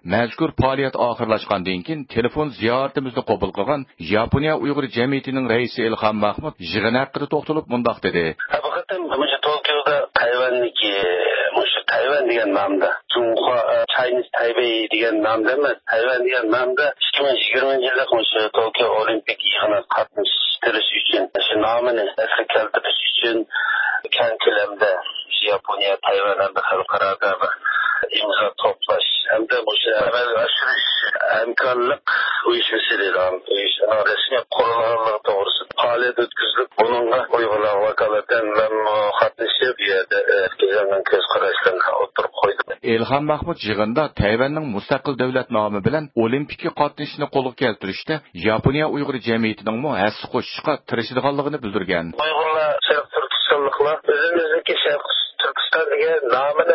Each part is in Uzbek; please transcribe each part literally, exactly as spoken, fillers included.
mazkur faoliyat oxirlashgandan keyin telefon ziyoratimizni qabul qilgan Yaponiya Uyg'ur jamiyatining raisi Ilhom Mahmud yig'in haqida to'xtalib mundoq dedi. Haqiqatan o'sha Tokioda Tayvanniki o'sha Tayvan degan nomda, Junhua Chinese Taipei degan nomda emas, Tayvan degan nomda ikki ming yigirmanchi yilda o'sha Tokio Olimpik yig'inida qatnashish uchun shu nomini asli keltirish uchun keng ko'lamda Yaponiya Tayvan hamda xalqaro imzo to'plash hamda o'sha amalga oshirish imkonlik uyushmasi degan uyushma rasmiy qurilganligi to'g'risida faoliyat o'tkazilib, bunga Uyg'urlar vakolatan qatnashib, bu yerda o'tkazilgan ko'z qarashlarni o'tirib qo'ydi. Ilhom Mahmud yig'inda Tayvanning mustaqil davlat nomi bilan olimpikka qatnashishni qo'lga keltirishda Yaponiya Uyg'ur jamiyatining mu hassa qo'shishga tirishadiganligini bildirgan. Uyg'urlar Sharq Turkistonliklar o'zimizniki Sharq Turkiston degan nomini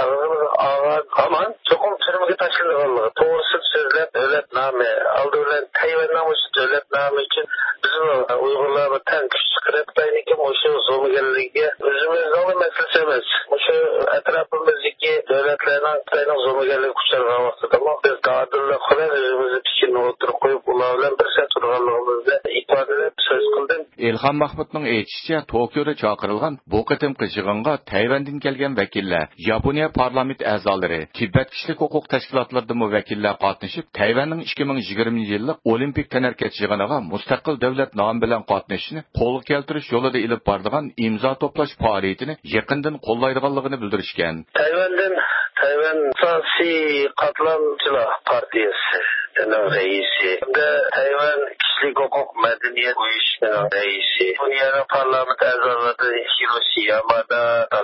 olgan hamon cho'qim turmaga tashlanganligi to'g'risi so'zlab davlat nomi oldi bilan Tayvan nomi davlat nomi uchun bizim Uyg'urlar tan kuch chiqarib tayinkim o'sha zo'maganligiga o'zimizning masalasi emas. O'sha atrofimizdagi davlatlarning tayinli zo'maganligi kuchargan vaqtida biz dadillik qilib o'zimizni fikrini o'tirib qo'yib ular bilan bir set turganligimizni ifodalab so'z qildim. Ilhom Mahmudning aytishicha, Tokioda chaqirilgan bu qitimqi yig'inga Tayvandan kelgan vakillar, Yaponiya parlament a'zolari, Tibet kishilik huquq tashkilotlarida vakillar qatnashib, Tayvanning ikki ming yigirmanchi yillik olimpik tanarkat yig'iniga mustaqil davlat nomi bilan qatnashishni qo'lga keltirish yo'lida ilib boradigan imzo to'plash faoliyatini yaqindan qo'llaydiganligini bildirishgan. Tayvandan Tayvan siyosiy qatlamchilar partiyasi raisi, Tayvan kishilik huquq madaniyat uyushmasining raisi, Yaponiya parlament a'zolari Hiroshi Yamada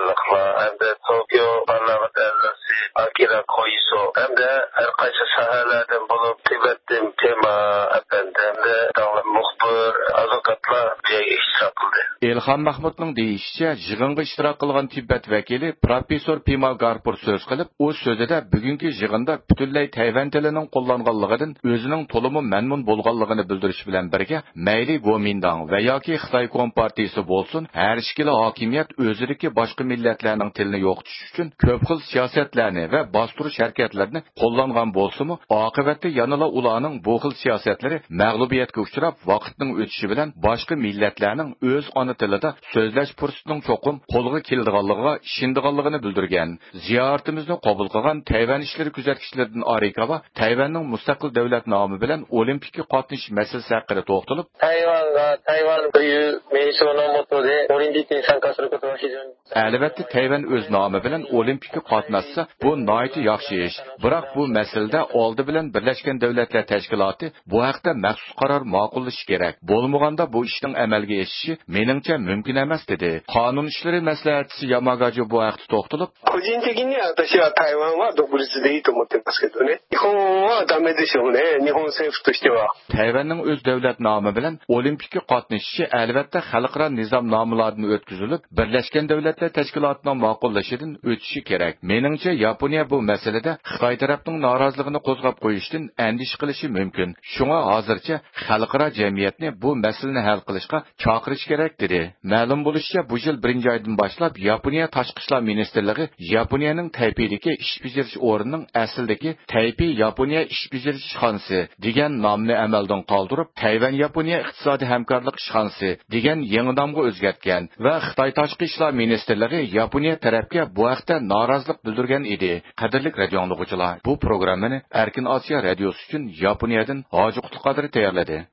hamda Tokio parlament a'zosi Akira Koiso hamda har qaysi sohalardan bo'lib Tibetdan Tema apandamda davlat muxbir advokatlar ishtirok qildi. Ilhom Mahmudning deyishicha, yig'inga ishtirok qilgan Tibet vakili professor Pima Garpur so'z qilib, u so'zida bugungi yig'inda butunlay Tayvan tilining qo'llanganligidan o'zining to'limi mamnun bo'lganligini bildirish bilan birga, mayli Kuomintang va yoki Xitoy Kompartiyasi bo'lsin, har ikkala hokimiyat o'zidagi boshqa millatlarning tilini yo'qotish uchun ko'p xil siyosatlarni va bostirish harakatlarini qo'llangan bo'lsa-mu, oqibatda yanada ularning bu xil siyosatlari mag'lubiyatga uchrab, vaqtning o'tishi bilan boshqa millatlarning o'z ona tilida so'zlash fursatining cho'qim qo'lga keladiganligiga ishindiganligini bildirgan. Ziyoratimizni qabul qilgan Tayvan ishlari kuzatuvchilaridan Arikava Tayvanning mustaqil davlat nomi bilan olimpikka qatnashish masalasi haqida to'xtalib, Tayvanga Tayvan buyu menshoni motode olimpikka参加することは非常に albatta Tayvan o'z nomi bilan olimpikka qatnashsa, bu nihoyat yaxshi ish. Biroq bu masalada oldi bilan Birlashgan Davlatlar Tashkiloti bu haqda maxsus qaror ma'qullashi kerak. Bo'lmaganda bu ishning amalga oshishi meningcha mumkin emas dedi. Qonun ishlari maslahatchisi Yamagaji bu haqda to'xtalib, 個人的には私は台湾は独立でいいと思ってますけどね。日本はダメでしょうね。日本政府としては。 Tayvanning o'z davlat nomi bilan olimpikka qatnashishi albatta xalqaro nizom nomlaridan o'tkazilib, Birlashgan Davlatlar Tashkilotining ma'qullashidan o'tishi kerak. Meningcha Yaponiya bu masalada Xitoy tarafining noroziligini qo'zg'ab qo'yishdan andish qilishi mumkin. Shunga hozircha xalqaro jamiyatni bu masalani hal qilishga chaqirish kerak dedi. Ma'lum bo'lishicha, bu yil birinchi oydan boshlab Yaponiya Tashqi ishlar ministrligi Yaponiyaning Taypeydagi ish bajarish o'rnining aslidagi Taipei Yaponiya ish bajarish xonasi degan nomni amaldan qoldirib, Tayvan Yaponiya iqtisodiy hamkorlik ishxonasi degan yangi nomga o'zgartgan va Xitoy Tashqi ishlar ministrligi Yaponiya tarafga bu haqda norozilik bildirgan edi. Qadrli radio anglovchilar, bu programmani Erkin Osiyo radiosi uchun Yaponiyadan Hoji Qutluqodir tayyorladi.